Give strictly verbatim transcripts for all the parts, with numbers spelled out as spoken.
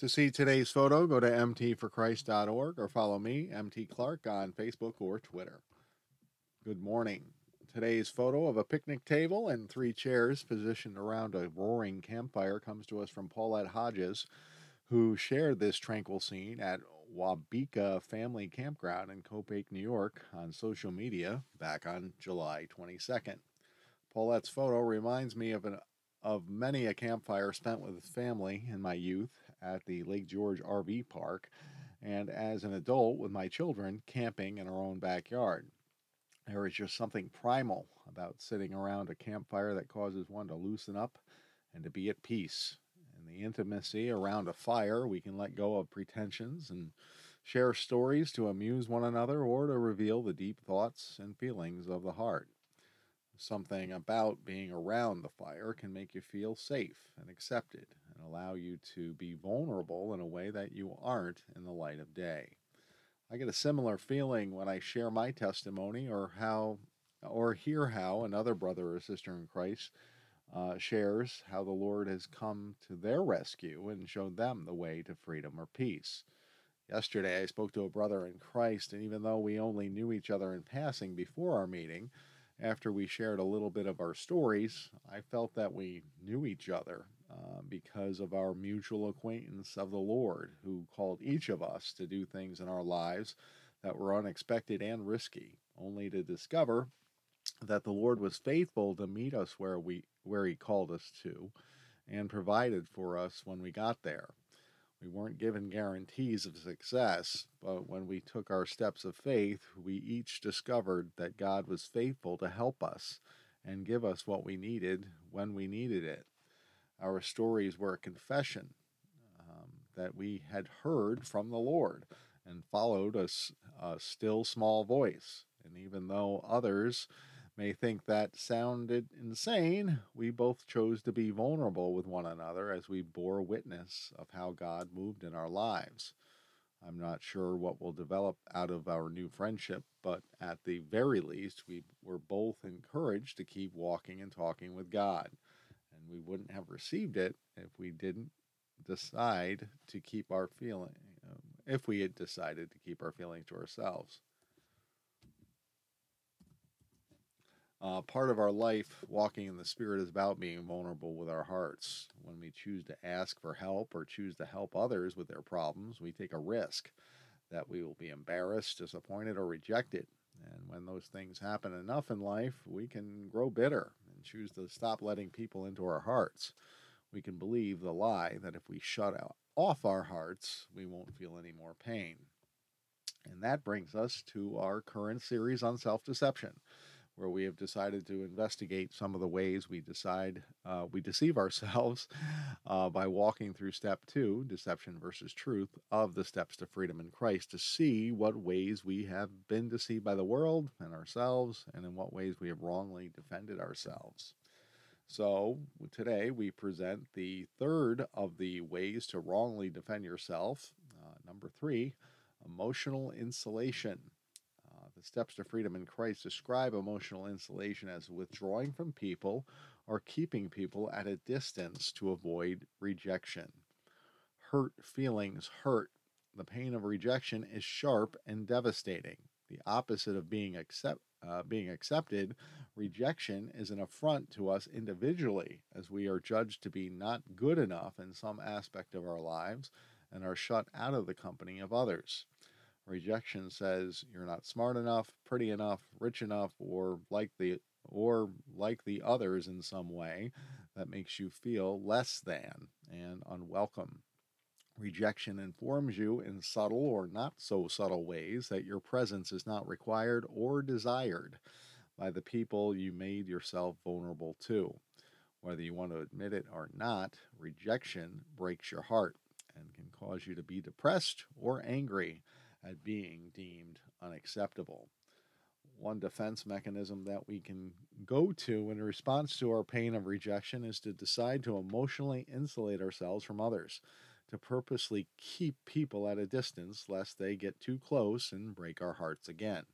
To see today's photo, go to m t for christ dot org or follow me, M T Clark, on Facebook or Twitter. Good morning. Today's photo of a picnic table and three chairs positioned around a roaring campfire comes to us from Paulette Hodges, who shared this tranquil scene at Wabika Family Campground in Copake, New York on social media back on July twenty-second. Paulette's photo reminds me of an of many a campfire spent with family in my youth at the Lake George R V park, and as an adult with my children camping in our own backyard. There is just something primal about sitting around a campfire that causes one to loosen up and to be at peace. In the intimacy around a fire, we can let go of pretensions and share stories to amuse one another or to reveal the deep thoughts and feelings of the heart. Something about being around the fire can make you feel safe and accepted and allow you to be vulnerable in a way that you aren't in the light of day. I get a similar feeling when I share my testimony or how or hear how another brother or sister in Christ uh, shares how the Lord has come to their rescue and showed them the way to freedom or peace. Yesterday I spoke to a brother in Christ, and even though we only knew each other in passing before our meeting, after we shared a little bit of our stories, I felt that we knew each other uh, because of our mutual acquaintance of the Lord, who called each of us to do things in our lives that were unexpected and risky, only to discover that the Lord was faithful to meet us where we where He called us to, and provided for us when we got there. We weren't given guarantees of success, but when we took our steps of faith, we each discovered that God was faithful to help us and give us what we needed when we needed it. Our stories were a confession um, that we had heard from the Lord and followed a, a still small voice. And even though others may think that sounded insane, we both chose to be vulnerable with one another as we bore witness of how God moved in our lives. I'm not sure what will develop out of our new friendship, but at the very least, we were both encouraged to keep walking and talking with God. And we wouldn't have received it if we didn't decide to keep our feeling, um, if we had decided to keep our feelings to ourselves. Uh, part of our life, walking in the Spirit, is about being vulnerable with our hearts. When we choose to ask for help or choose to help others with their problems, we take a risk that we will be embarrassed, disappointed, or rejected. And when those things happen enough in life, we can grow bitter and choose to stop letting people into our hearts. We can believe the lie that if we shut out, off our hearts, we won't feel any more pain. And that brings us to our current series on self-deception, where we have decided to investigate some of the ways we decide uh, we deceive ourselves uh, by walking through step two, deception versus truth, of the steps to freedom in Christ, to see what ways we have been deceived by the world and ourselves, and in what ways we have wrongly defended ourselves. So today we present the third of the ways to wrongly defend yourself, uh, number three, emotional insulation. Uh, the steps to freedom in Christ describe emotional insulation as withdrawing from people or keeping people at a distance to avoid rejection. Hurt feelings hurt. The pain of rejection is sharp and devastating. The opposite of being accept, uh, being accepted, rejection is an affront to us individually, as we are judged to be not good enough in some aspect of our lives and are shut out of the company of others. Rejection says you're not smart enough, pretty enough, rich enough, or like the or like the others in some way that makes you feel less than and unwelcome. Rejection informs you in subtle or not so subtle ways that your presence is not required or desired by the people you made yourself vulnerable to. Whether you want to admit it or not, rejection breaks your heart and can cause you to be depressed or angry at being deemed unacceptable. One defense mechanism that we can go to in response to our pain of rejection is to decide to emotionally insulate ourselves from others, to purposely keep people at a distance lest they get too close and break our hearts again.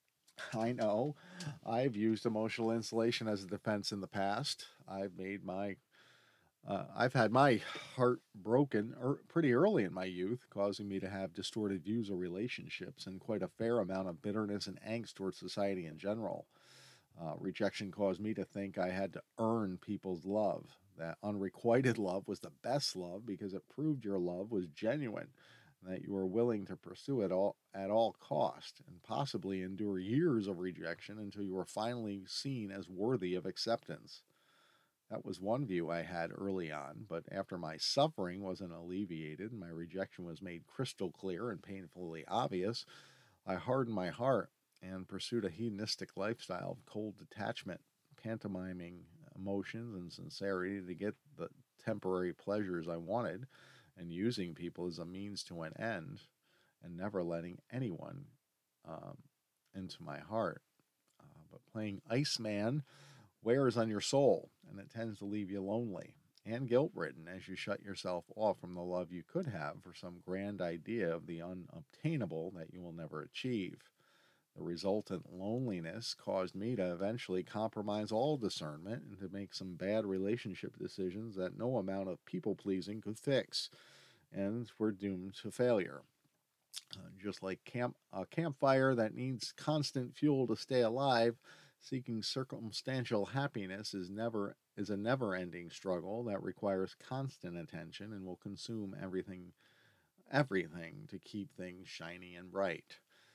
I know I've used emotional insulation as a defense in the past. I've made my Uh, I've had my heart broken er, pretty early in my youth, causing me to have distorted views of relationships and quite a fair amount of bitterness and angst towards society in general. Uh, rejection caused me to think I had to earn people's love. That unrequited love was the best love because it proved your love was genuine, and that you were willing to pursue it all at all cost, and possibly endure years of rejection until you were finally seen as worthy of acceptance. That was one view I had early on, but after my suffering wasn't alleviated and my rejection was made crystal clear and painfully obvious, I hardened my heart and pursued a hedonistic lifestyle of cold detachment, pantomiming emotions and sincerity to get the temporary pleasures I wanted, and using people as a means to an end, and never letting anyone um, into my heart. Uh, but playing Iceman wears on your soul, and it tends to leave you lonely and guilt ridden as you shut yourself off from the love you could have for some grand idea of the unobtainable that you will never achieve. The resultant loneliness caused me to eventually compromise all discernment and to make some bad relationship decisions that no amount of people pleasing could fix, and were doomed to failure. Uh, just like camp, a campfire that needs constant fuel to stay alive, seeking circumstantial happiness is never is a never-ending struggle that requires constant attention and will consume everything everything to keep things shiny and bright.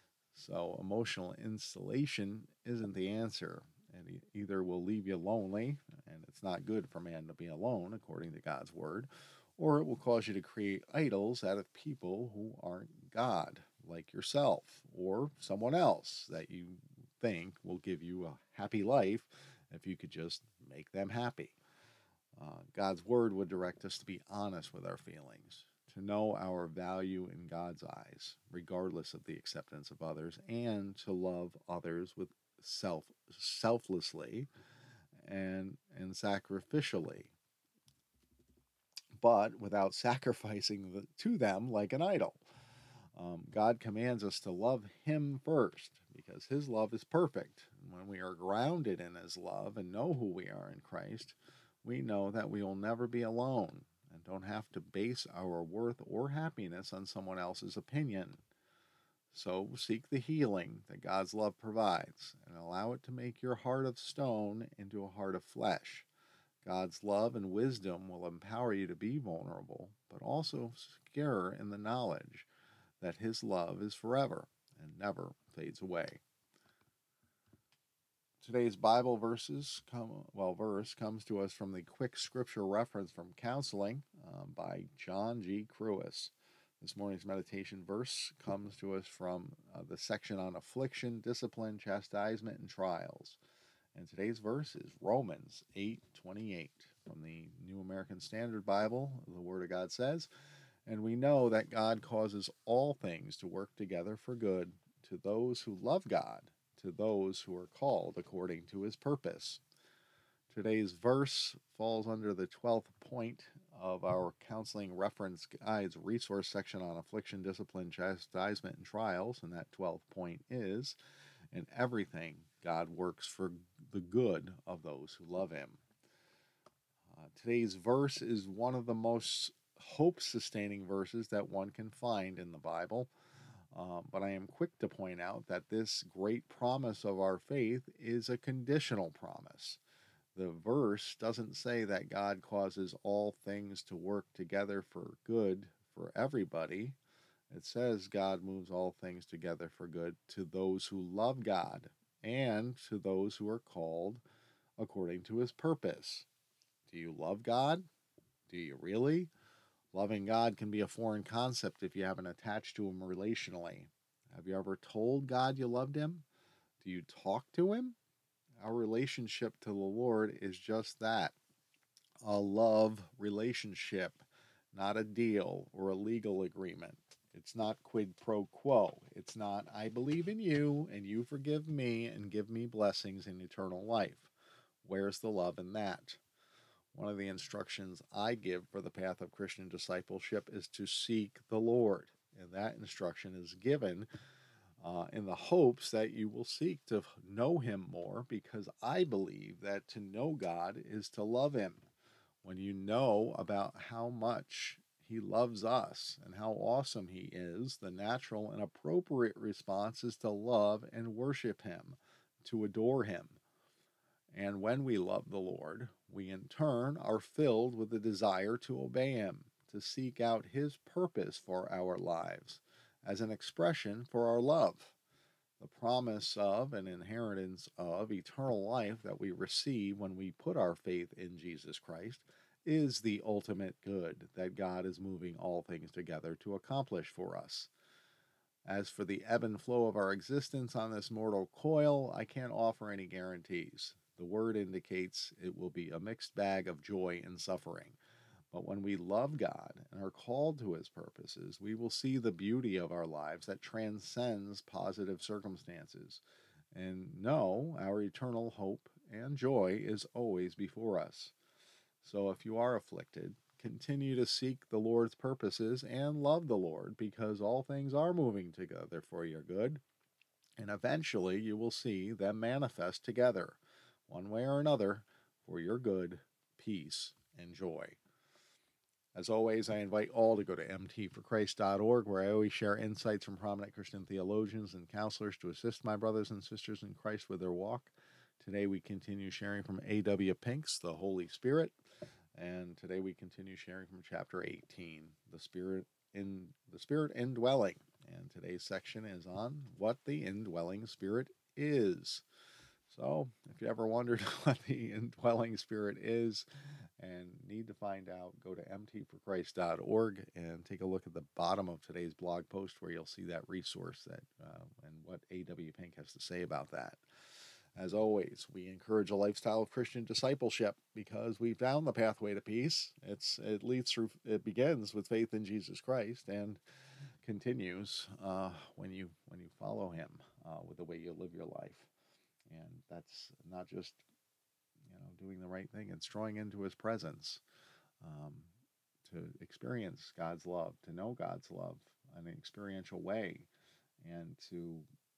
So emotional installation isn't the answer. It either will leave you lonely, and it's not good for man to be alone, according to God's word, or it will cause you to create idols out of people who aren't God, like yourself or someone else that you think will give you a happy life if you could just make them happy. Uh, God's word would direct us to be honest with our feelings, to know our value in God's eyes, regardless of the acceptance of others, and to love others with self selflessly and and sacrificially, but without sacrificing the, to them like an idol. Um, God commands us to love Him first because His love is perfect. And when we are grounded in His love and know who we are in Christ, we know that we will never be alone and don't have to base our worth or happiness on someone else's opinion. So seek the healing that God's love provides and allow it to make your heart of stone into a heart of flesh. God's love and wisdom will empower you to be vulnerable, but also secure in the knowledge that His love is forever and never fades away. Today's Bible verses come well verse comes to us from the quick scripture reference from Counseling um, by John G. Crewis. This morning's meditation verse comes to us from uh, the section on affliction, discipline, chastisement, and trials. And today's verse is Romans eight twenty-eight from the New American Standard Bible. The Word of God says, "And we know that God causes all things to work together for good to those who love God, to those who are called according to His purpose." Today's verse falls under the twelfth point of our Counseling Reference Guides resource section on affliction, discipline, chastisement, and trials. And that twelfth point is, "In everything, God works for the good of those who love Him." Uh, today's verse is one of the most hope-sustaining verses that one can find in the Bible. Uh, but I am quick to point out that this great promise of our faith is a conditional promise. The verse doesn't say that God causes all things to work together for good for everybody. It says God moves all things together for good to those who love God and to those who are called according to His purpose. Do you love God? Do you really? Loving God can be a foreign concept if you haven't attached to Him relationally. Have you ever told God you loved Him? Do you talk to Him? Our relationship to the Lord is just that, a love relationship, not a deal or a legal agreement. It's not quid pro quo. It's not, I believe in you and you forgive me and give me blessings in eternal life. Where's the love in that? One of the instructions I give for the path of Christian discipleship is to seek the Lord. And that instruction is given uh, in the hopes that you will seek to know Him more, because I believe that to know God is to love Him. when you know about how much he loves us and how awesome he is, the natural and appropriate response is to love and worship him, to adore him. And when we love the Lord, we in turn are filled with the desire to obey him, to seek out his purpose for our lives as an expression for our love. The promise of and inheritance of eternal life that we receive when we put our faith in Jesus Christ is the ultimate good that God is moving all things together to accomplish for us. As for the ebb and flow of our existence on this mortal coil, I can't offer any guarantees. The word indicates it will be a mixed bag of joy and suffering. But when we love God and are called to his purposes, we will see the beauty of our lives that transcends positive circumstances and know our eternal hope and joy is always before us. So if you are afflicted, continue to seek the Lord's purposes and love the Lord, because all things are moving together for your good, and eventually you will see them manifest together, one way or another, for your good, peace, and joy. As always, I invite all to go to m t for christ dot org, where I always share insights from prominent Christian theologians and counselors to assist my brothers and sisters in Christ with their walk. Today we continue sharing from A W Pink's The Holy Spirit, and today we continue sharing from chapter eighteen, The Spirit in the Spirit Indwelling. And today's section is on what the indwelling Spirit is. So, if you ever wondered what the indwelling Spirit is and need to find out, go to m t for christ dot org and take a look at the bottom of today's blog post, where you'll see that resource that uh, and what A W Pink has to say about that. As always, we encourage a lifestyle of Christian discipleship because we found the pathway to peace. It's it leads through it begins with faith in Jesus Christ and continues uh, when you when you follow him uh, with the way you live your life. And that's not just, you know, doing the right thing. It's drawing into his presence um, to experience God's love, to know God's love in an experiential way, and to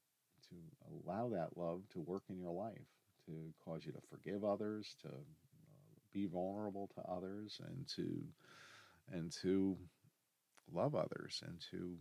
to allow that love to work in your life, to cause you to forgive others, to uh, be vulnerable to others, and to and to love others, and to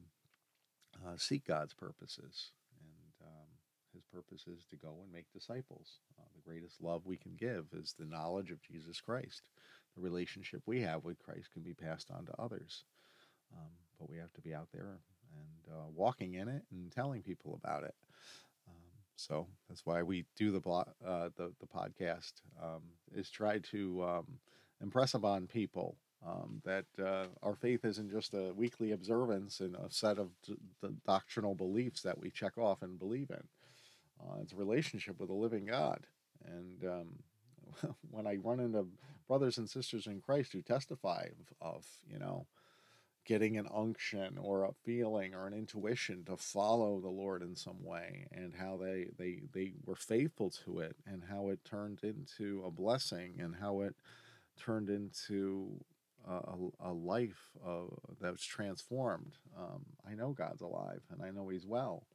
uh, seek God's purposes. And um, his purpose is to go and make disciples. Uh, the greatest love we can give is the knowledge of Jesus Christ. The relationship we have with Christ can be passed on to others. Um, but we have to be out there and uh, walking in it and telling people about it. Um, so that's why we do the blo- uh, the, the podcast, um, is try to um, impress upon people um, that uh, our faith isn't just a weekly observance and a set of d- the doctrinal beliefs that we check off and believe in. Uh, it's a relationship with a living God. And um, when I run into brothers and sisters in Christ who testify of, of, you know, getting an unction or a feeling or an intuition to follow the Lord in some way, and how they, they, they were faithful to it, and how it turned into a blessing, and how it turned into a, a life uh, that was transformed. Um, I know God's alive, and I know he's well.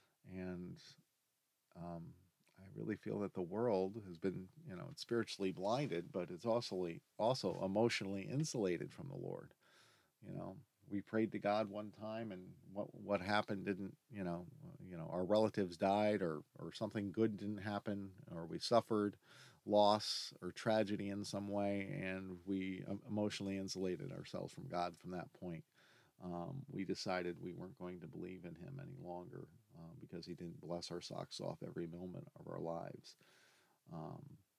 And um, I really feel that the world has been, you know, it's spiritually blinded, but it's also also emotionally insulated from the Lord. You know, we prayed to God one time, and what what happened didn't, you know, you know, our relatives died, or or something good didn't happen, or we suffered loss or tragedy in some way, and we emotionally insulated ourselves from God from that point. Um, we decided we weren't going to believe in him any longer uh, because he didn't bless our socks off every moment of our lives. Um,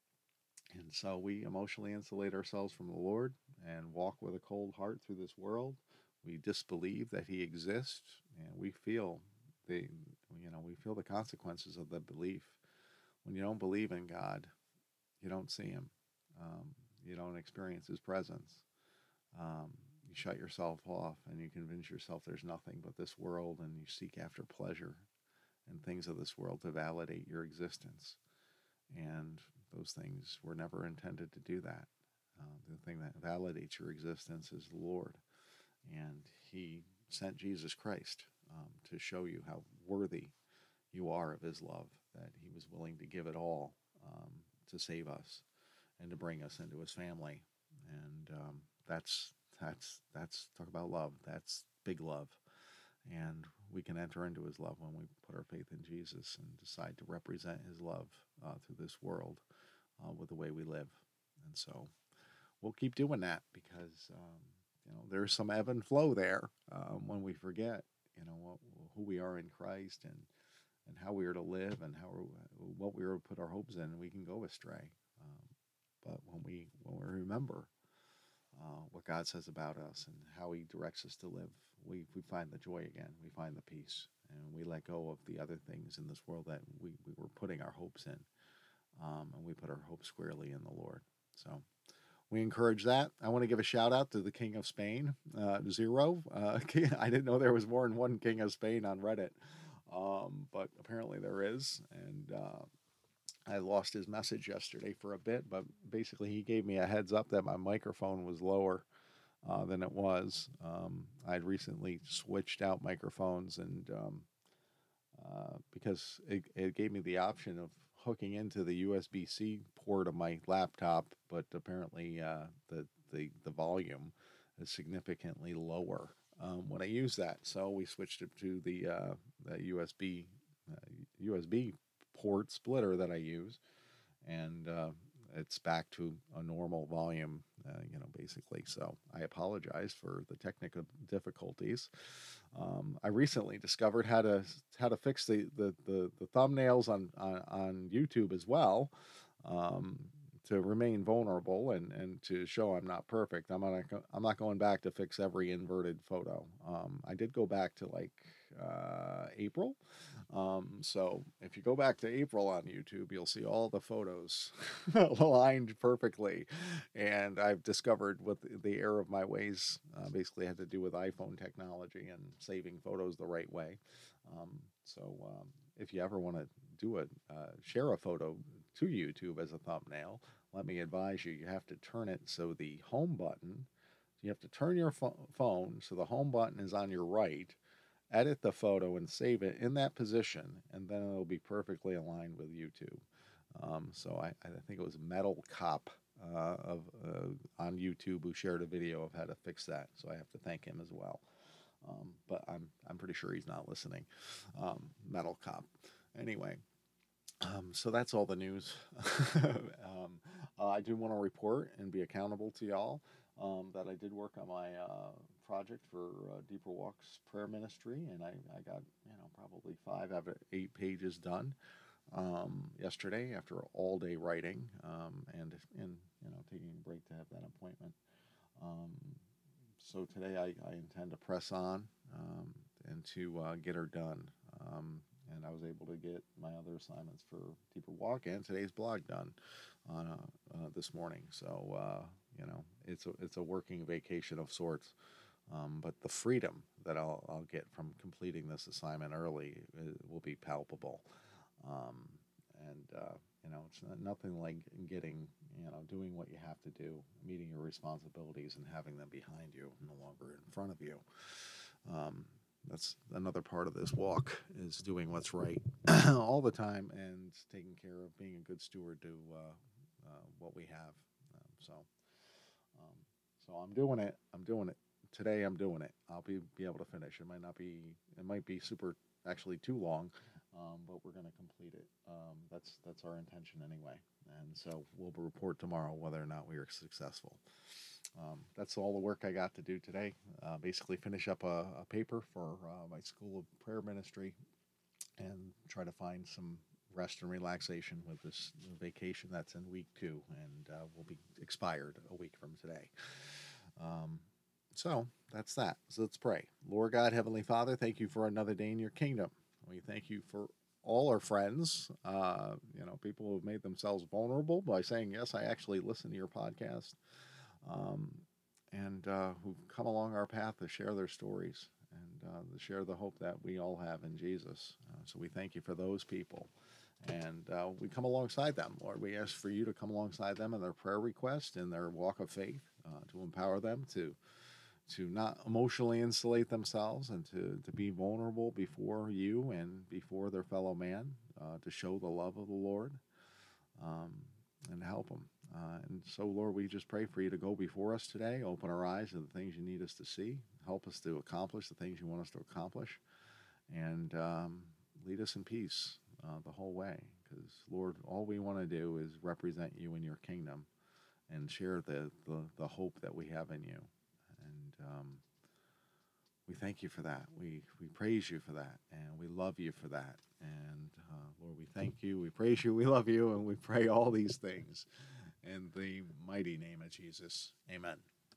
and so we emotionally insulate ourselves from the Lord and walk with a cold heart through this world. We disbelieve that he exists, and we feel the, you know, we feel the consequences of the belief. When you don't believe in God, you don't see him. Um, you don't experience his presence. Um, you shut yourself off, and you convince yourself there's nothing but this world, and you seek after pleasure and things of this world to validate your existence. And those things were never intended to do that. Uh, the thing that validates your existence is the Lord. And he sent Jesus Christ um, to show you how worthy you are of his love, that he was willing to give it all um, to save us and to bring us into his family. And um, that's that's that's talk about love. That's big love, and we can enter into His love when we put our faith in Jesus and decide to represent His love uh, through this world uh, with the way we live. And so we'll keep doing that because um, you know there's some ebb and flow there um, when we forget you know what, who we are in Christ and and how we are to live and how what we are to put our hopes in. We can go astray, um, but when we when we remember uh, what God says about us and how He directs us to live, we we find the joy again. We find the peace, and we let go of the other things in this world that we we were putting our hopes in, um, and we put our hope squarely in the Lord. So we encourage that. I want to give a shout out to the King of Spain, uh, Zero. Uh, I didn't know there was more than one King of Spain on Reddit, um, but apparently there is. And uh, I lost his message yesterday for a bit, but basically he gave me a heads up that my microphone was lower uh, than it was. Um, I'd recently switched out microphones, and um, uh, because it, it gave me the option of hooking into the U S B C port of my laptop, but apparently uh, the, the the volume is significantly lower um, when I use that. So we switched it to the, uh, the U S B uh, U S B port splitter that I use, and uh, it's back to a normal volume, uh, you know, basically. So I apologize for the technical difficulties. Um, I recently discovered how to how to fix the the, the, the thumbnails on, on on YouTube as well, um, to remain vulnerable and, and to show I'm not perfect. I'm not I'm not going back to fix every inverted photo. Um, I did go back to like uh, April. Um, so if you go back to April on YouTube, you'll see all the photos aligned perfectly. And I've discovered what the, the error of my ways uh, basically had to do with iPhone technology and saving photos the right way. Um, so um, if you ever want to do a uh, share a photo to YouTube as a thumbnail, let me advise you, you have to turn it so the home button, you have to turn your pho- phone so the home button is on your right, edit the photo and save it in that position, and then it'll be perfectly aligned with YouTube. Um, so I, I think it was Metal Cop uh, of uh, on YouTube who shared a video of how to fix that. So I have to thank him as well. Um, but I'm I'm pretty sure he's not listening. Um, Metal Cop. Anyway, um, so that's all the news. um, uh, I do want to report and be accountable to y'all um, that I did work on my uh, project for uh, Deeper Walks Prayer Ministry, and I, I got you know probably five out of eight pages done um, yesterday after all day writing um, and and you know taking a break to have that appointment. Um, so today I, I intend to press on um, and to uh, get her done. Um, and I was able to get my other assignments for Deeper Walk and today's blog done on uh, uh, this morning. So uh, you know, it's a it's a working vacation of sorts. Um, but the freedom that I'll I'll get from completing this assignment early uh, will be palpable. Um, and uh, you know, it's not, nothing like getting you know doing what you have to do, meeting your responsibilities, and having them behind you, no longer in front of you. Um, that's another part of this walk is doing what's right all the time and taking care of being a good steward to uh, uh, what we have. Um, so, um, so I'm doing it. I'm doing it today. I'm doing it. I'll be be able to finish. It might not be. It might be super actually too long, um, but we're going to complete it. Um, that's that's our intention anyway. And so we'll report tomorrow whether or not we are successful. Um, that's all the work I got to do today. Uh, basically, finish up a, a paper for uh, my School of Prayer Ministry and try to find some rest and relaxation with this vacation that's in week two and uh, will be expired a week from today. Um, so that's that. So let's pray. Lord God, Heavenly Father, thank you for another day in your kingdom. We thank you for all our friends, uh, you know, people who have made themselves vulnerable by saying, yes, I actually listen to your podcast. Um, and uh, who've come along our path to share their stories and uh, to share the hope that we all have in Jesus. Uh, so we thank you for those people. And uh, we come alongside them, Lord. We ask for you to come alongside them in their prayer request, in their walk of faith, uh, to empower them to to not emotionally insulate themselves and to, to be vulnerable before you and before their fellow man, uh, to show the love of the Lord um, and help them. Uh, and so, Lord, we just pray for you to go before us today, open our eyes to the things you need us to see, help us to accomplish the things you want us to accomplish, and um, lead us in peace uh, the whole way. Because, Lord, all we want to do is represent you in your kingdom and share the, the, the hope that we have in you. And um, we thank you for that. We, we praise you for that, and we love you for that. And, uh, Lord, we thank you, we praise you, we love you, and we pray all these things. In the mighty name of Jesus, amen.